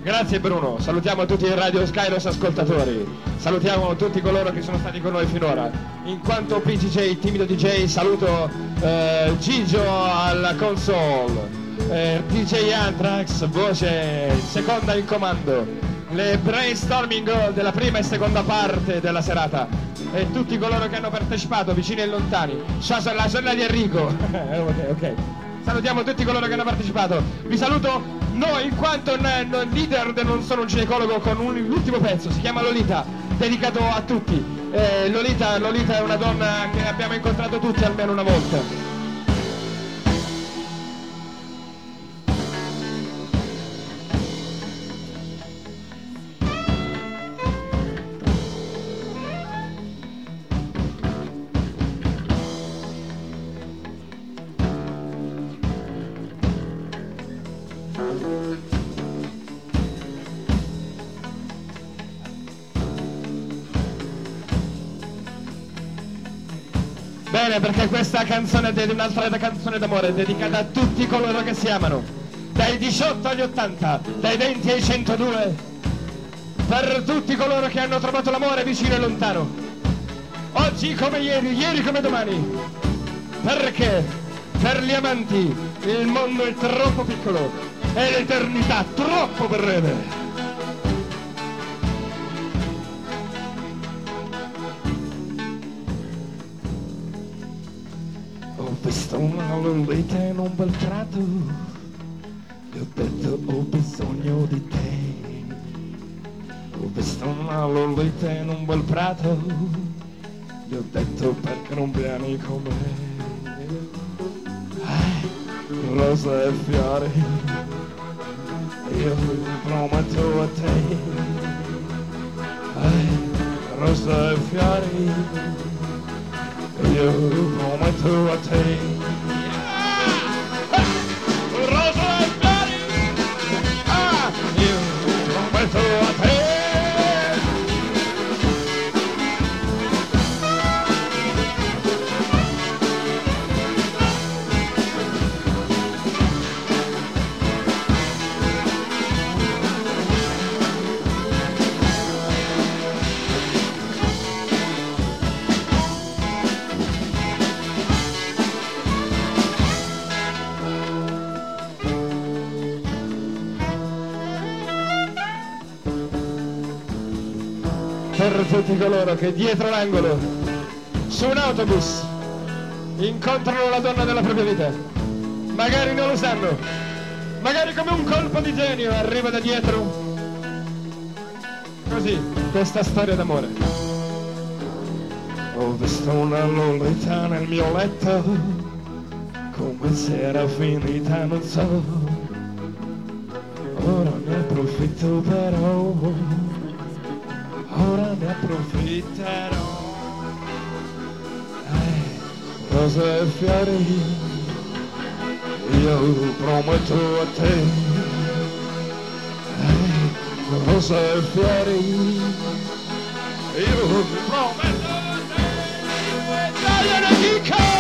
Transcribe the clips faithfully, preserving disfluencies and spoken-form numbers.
Grazie Bruno, salutiamo tutti i Radio Skyros ascoltatori, salutiamo tutti coloro che sono stati con noi finora. In quanto P D J, timido D J, saluto eh, Gigio alla console, eh, D J Anthrax, voce seconda in comando, le brainstorming della prima e seconda parte della serata e tutti coloro che hanno partecipato, vicini e lontani, la sorella di Enrico. ok, ok. Salutiamo tutti coloro che hanno partecipato. Vi saluto noi in quanto leader del Non Sono un Ginecologo con un, l'ultimo pezzo, si chiama Lolita, dedicato a tutti. Eh, Lolita, Lolita è una donna che abbiamo incontrato tutti almeno una volta. Bene, perché questa canzone è un'altra canzone d'amore dedicata a tutti coloro che si amano, dai diciotto agli ottanta, dai venti ai centodue, per tutti coloro che hanno trovato l'amore vicino e lontano, oggi come ieri, ieri come domani, perché per gli amanti il mondo è troppo piccolo e l'eternità troppo breve. Ho visto una lolita in un bel prato, gli ho detto ho bisogno di te. Ho visto una lolita in un bel prato, gli ho detto perché non vieni con me. Eh, rosa e fiori, io prometto a te. Eh, rosa e fiori, io prometto a te. Rosa e fiori, ah, io prometto a te. Per tutti coloro che dietro l'angolo, su un autobus, incontrano la donna della propria vita, magari non lo sanno, magari come un colpo di genio arriva da dietro, così, questa storia d'amore. Ho visto una lolita nel mio letto, come se era finita non so, ora ne approfitto però. Ora ne approfitterò. Eh, rose e fiori, io prometto a te. Eh, rose e fiori, io prometto a te. Tagliano Chico!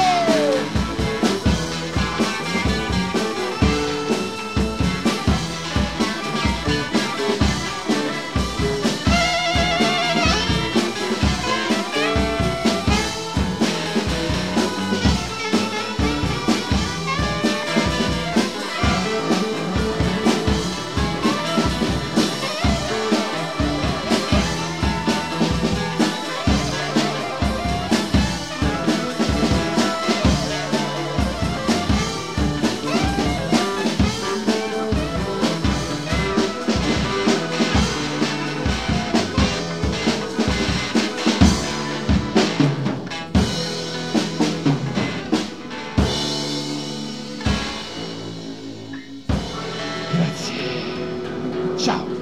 Ciao.